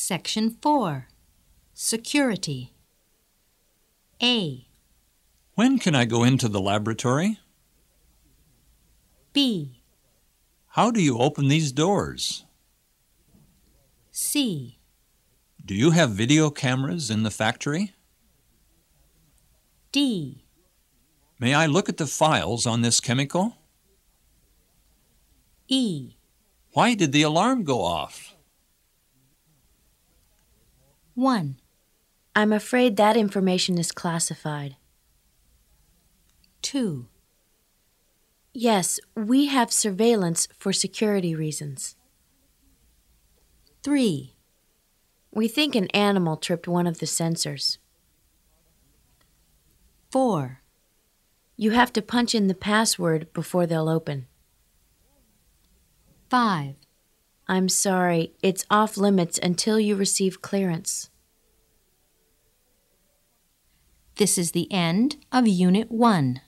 Section 4. Security. A. When can I go into the laboratory? B. How do you open these doors? C. Do you have video cameras in the factory? D. May I look at the files on this chemical? E. Why did the alarm go off? 1. I'm afraid that information is classified. 2. Yes, we have surveillance for security reasons. 3. We think an animal tripped one of the sensors. 4. You have to punch in the password before they'll open. 5. I'm sorry, it's off limits until you receive clearance. This is the end of Unit 1.